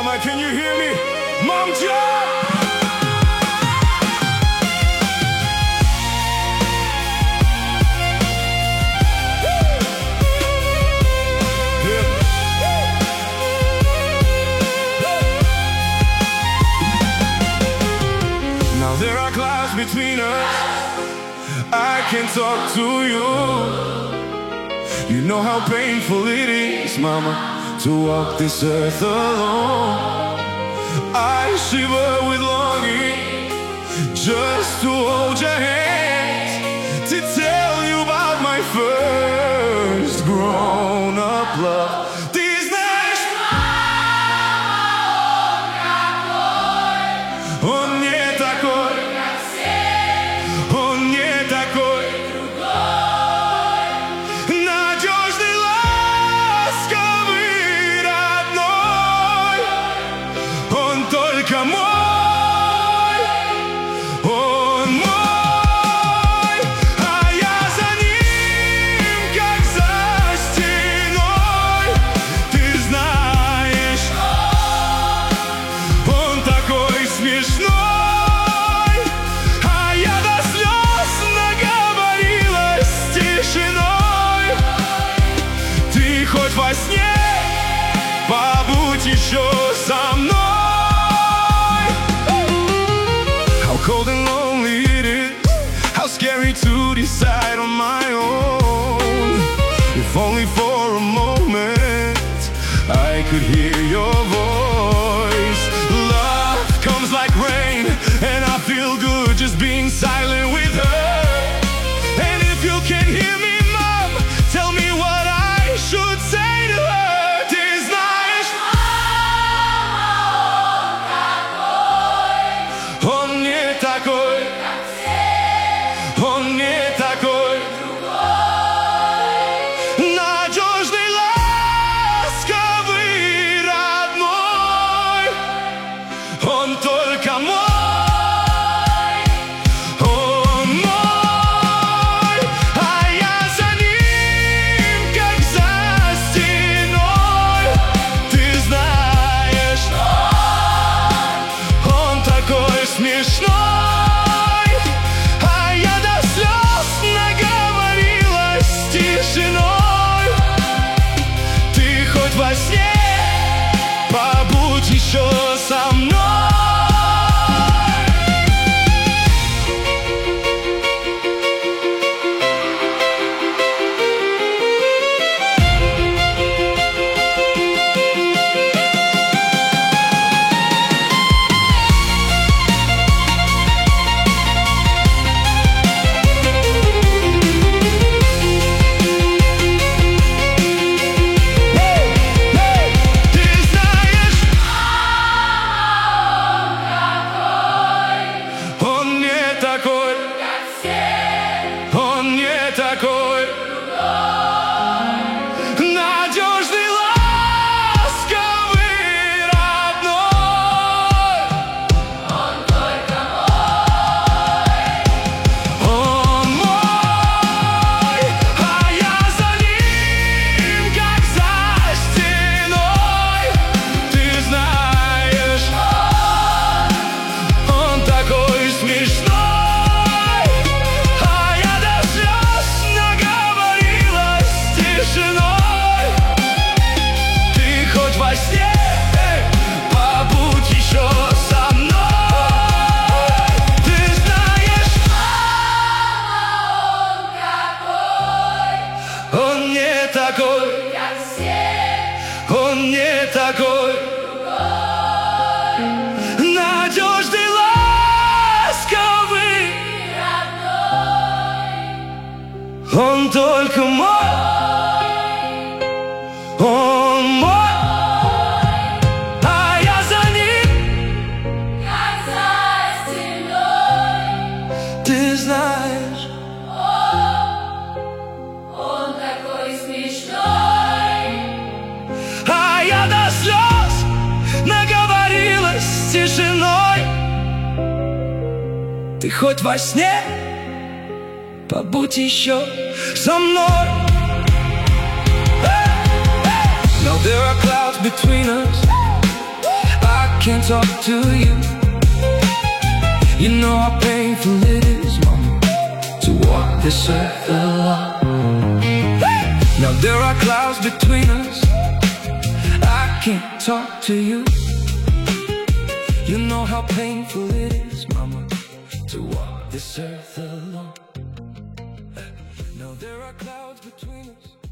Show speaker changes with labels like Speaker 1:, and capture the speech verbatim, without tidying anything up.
Speaker 1: Mama, can you hear me? Mom, John! Now there are clouds between us. I can talk to you. You know how painful it is, Mama, to walk this earth alone. I shiver with longing just to hold your hand, to tell you about my first grown-up love. Во сне побудь еще со мной. How cold and lonely it is, how scary to decide on my own. If only for a moment I could hear your voice. Love comes like rain, and I feel good just being silent with her. And if you can hear me, Mom, tell me what I should say. Во сне побудь еще со мной. Он не такой надежный, ласковый, он только мой, он мой, а я за ним, как за стеной. Ты знаешь, он такой смешной. Наговорилась тишиной. Ты хоть во сне побудь еще со мной. Now there are clouds between us. can't talk to you. You know how painful it is, mama, to walk this earth alone. Now there are clouds between us, I can't talk to you. You know how painful it is, mama, to walk this earth alone. Now there are clouds between us.